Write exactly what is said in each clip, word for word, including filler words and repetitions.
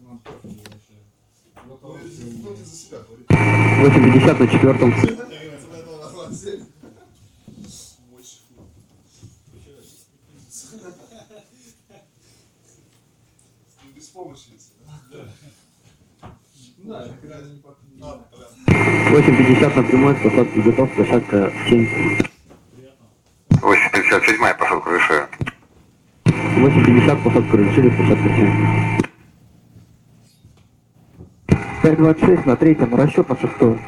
восемь пятьдесят на четвертом. Без помощи. восемь пятьдесят на прямой, с посадки готов, площадка семь. восемь пятьдесят семь, посадку решаю. восемь пятьдесят, посадку разрешили, площадка семь. пять двадцать шесть на третьем, расчет на шестую.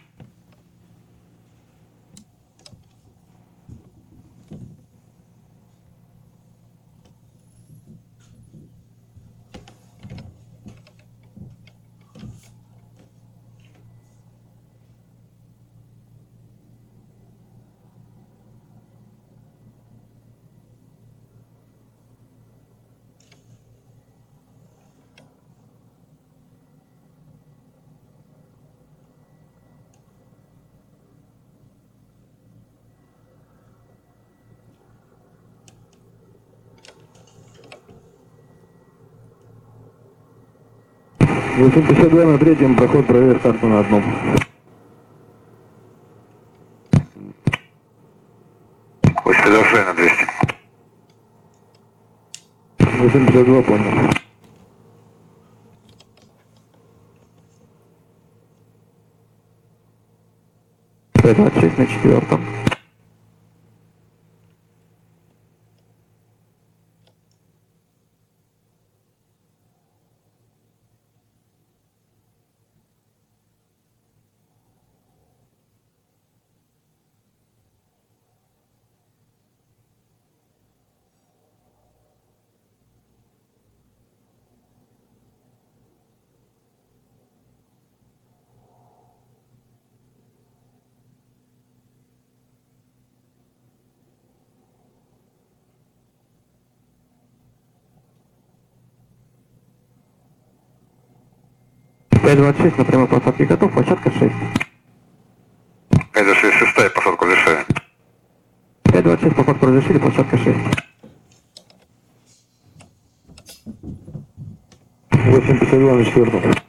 восемь пятьдесят два на третьем, проход проверь карту на одном. восемь пятьдесят шесть на двести. восемь пятьдесят два, понял. пять двадцать шесть на четвертом. пять двадцать шесть на прямой посадке готов, площадка шесть. пять двадцать шесть, шестая, посадку решаю. пять двадцать шесть, посадку разрешили, площадка шесть. восемь пятьдесят два на четвертом.